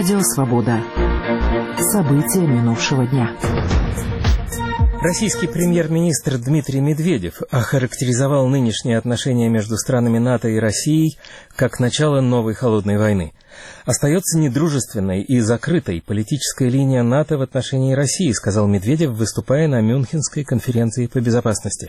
Радио «Свобода». События минувшего дня. Российский премьер-министр Дмитрий Медведев охарактеризовал нынешние отношения между странами НАТО и Россией как начало новой холодной войны. Остается недружественной и закрытой политическая линия НАТО в отношении России, сказал Медведев, выступая на Мюнхенской конференции по безопасности.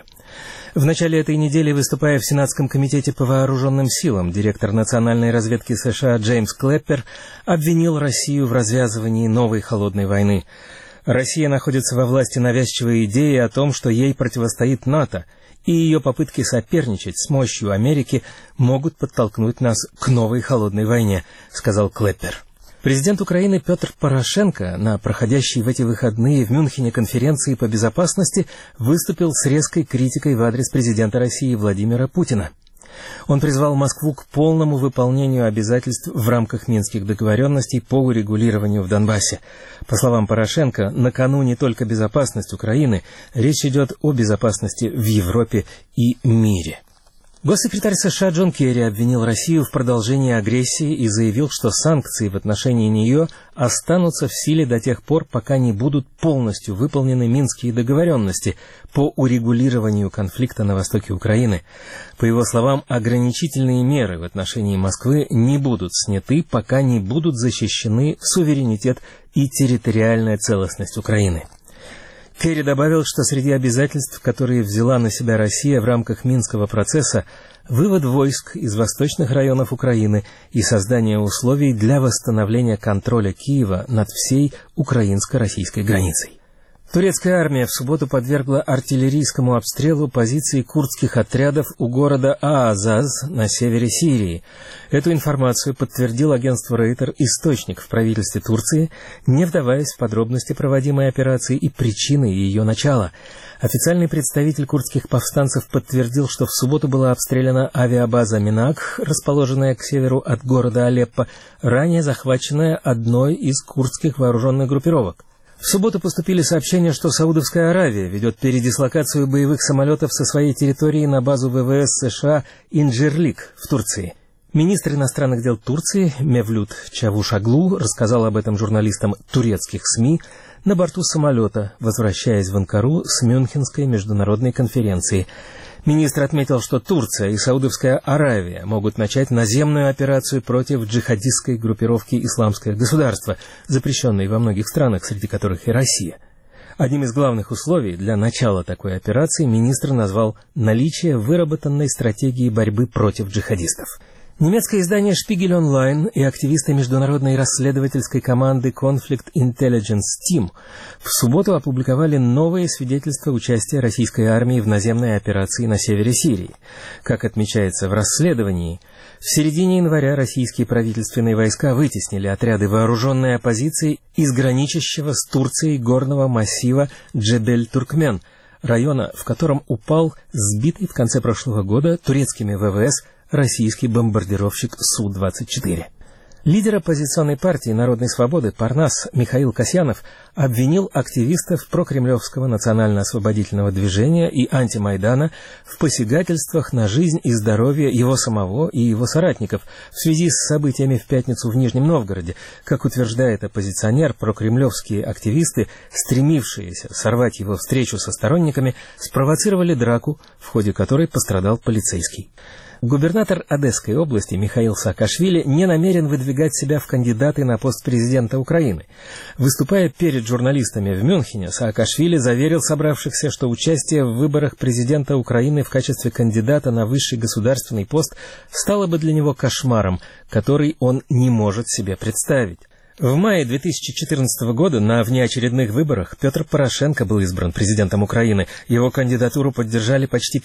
В начале этой недели, выступая в Сенатском комитете по вооруженным силам, директор национальной разведки США Джеймс Клэппер обвинил Россию в развязывании новой холодной войны. Россия находится во власти навязчивой идеи о том, что ей противостоит НАТО, и ее попытки соперничать с мощью Америки могут подтолкнуть нас к новой холодной войне, сказал Клэппер. Президент Украины Петр Порошенко на проходящей в эти выходные в Мюнхене конференции по безопасности выступил с резкой критикой в адрес президента России Владимира Путина. Он призвал Москву к полному выполнению обязательств в рамках Минских договоренностей по урегулированию в Донбассе. По словам Порошенко, на кону не только безопасность Украины, речь идет о безопасности в Европе и мире. Госсекретарь США Джон Керри обвинил Россию в продолжении агрессии и заявил, что санкции в отношении нее останутся в силе до тех пор, пока не будут полностью выполнены Минские договоренности по урегулированию конфликта на востоке Украины. По его словам, ограничительные меры в отношении Москвы не будут сняты, пока не будут защищены суверенитет и территориальная целостность Украины. Керри добавил, что среди обязательств, которые взяла на себя Россия в рамках Минского процесса, вывод войск из восточных районов Украины и создание условий для восстановления контроля Киева над всей украинско-российской границей. Турецкая армия в субботу подвергла артиллерийскому обстрелу позиции курдских отрядов у города Аазаз на севере Сирии. Эту информацию подтвердил агентство Рейтер источник в правительстве Турции, не вдаваясь в подробности проводимой операции и причины ее начала. Официальный представитель курдских повстанцев подтвердил, что в субботу была обстреляна авиабаза Минак, расположенная к северу от города Алеппо, ранее захваченная одной из курдских вооруженных группировок. В субботу поступили сообщения, что Саудовская Аравия ведет передислокацию боевых самолетов со своей территории на базу ВВС США Инджирлик в Турции. Министр иностранных дел Турции Мевлют Чавушоглу рассказал об этом журналистам турецких СМИ на борту самолета, возвращаясь в Анкару с Мюнхенской международной конференции. Министр отметил, что Турция и Саудовская Аравия могут начать наземную операцию против джихадистской группировки «Исламское государство», запрещенной во многих странах, среди которых и Россия. Одним из главных условий для начала такой операции министр назвал наличие выработанной стратегии борьбы против джихадистов. Немецкое издание «Шпигель Онлайн» и активисты международной расследовательской команды Conflict Intelligence Team в субботу опубликовали новые свидетельства участия российской армии в наземной операции на севере Сирии. Как отмечается в расследовании, в середине января российские правительственные войска вытеснили отряды вооруженной оппозиции из граничащего с Турцией горного массива Джебель-Туркмен, района, в котором упал сбитый в конце прошлого года турецкими ВВС российский бомбардировщик Су-24. Лидер оппозиционной партии «Народной свободы» Парнас Михаил Касьянов обвинил активистов прокремлевского национально-освободительного движения и антимайдана в посягательствах на жизнь и здоровье его самого и его соратников в связи с событиями в пятницу в Нижнем Новгороде. Как утверждает оппозиционер, прокремлевские активисты, стремившиеся сорвать его встречу со сторонниками, спровоцировали драку, в ходе которой пострадал полицейский. Губернатор Одесской области Михаил Саакашвили не намерен выдвигать себя в кандидаты на пост президента Украины. Выступая перед журналистами в Мюнхене, Саакашвили заверил собравшихся, что участие в выборах президента Украины в качестве кандидата на высший государственный пост стало бы для него кошмаром, который он не может себе представить. В мае 2014 года на внеочередных выборах Петр Порошенко был избран президентом Украины. Его кандидатуру поддержали почти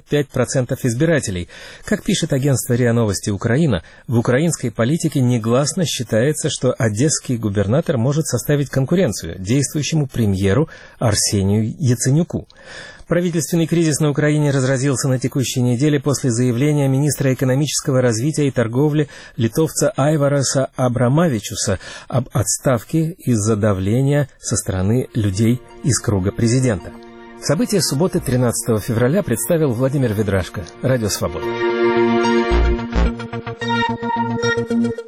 55% избирателей. Как пишет агентство РИА Новости Украина, в украинской политике негласно считается, что одесский губернатор может составить конкуренцию действующему премьеру Арсению Яценюку. Правительственный кризис на Украине разразился на текущей неделе после заявления министра экономического развития и торговли литовца Айвараса Абрамавичуса об отставке из-за давления со стороны людей из круга президента. События субботы 13 февраля представил Владимир Ведрашко, Радио «Свобода».